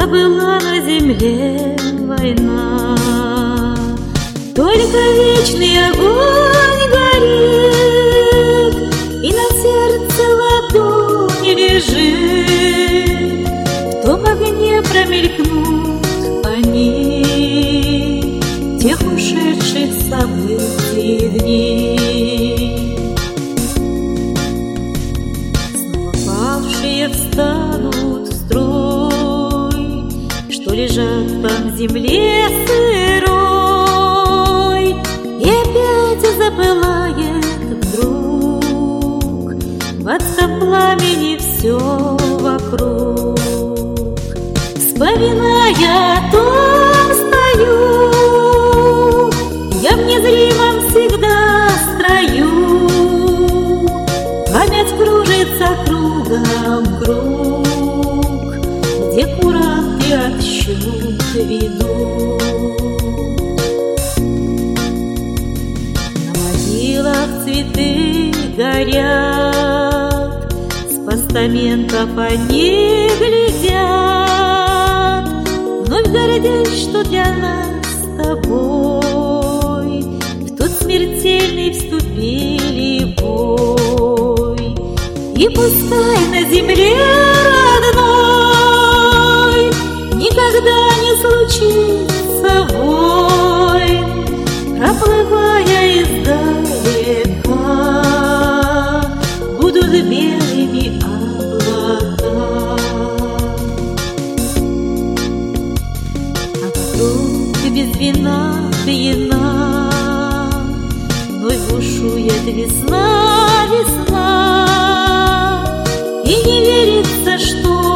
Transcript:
была на земле война. Только вечный огонь горит, и на сердце ладони лежит. В том огне промелькнут они тех ушедших событий дней. Снова павшие встанут в строй, что лежат там в земле сырой, и опять запылает вдруг в адском пламени все вокруг. Вспоминая о том, стою я в незримом всегда строю. Память кружится кругом круг, где куранты отсчет ведут. На могилах цветы горят, с постаментов они глядят, вновь гордясь, что для нас с тобой в тот смертельный вступили бой. И пускай на земле родной никогда не случится войн, проплывая издалека, будут белыми облака. А вдруг без вина пьяна, вновь бушует весна, весна, и не верится, что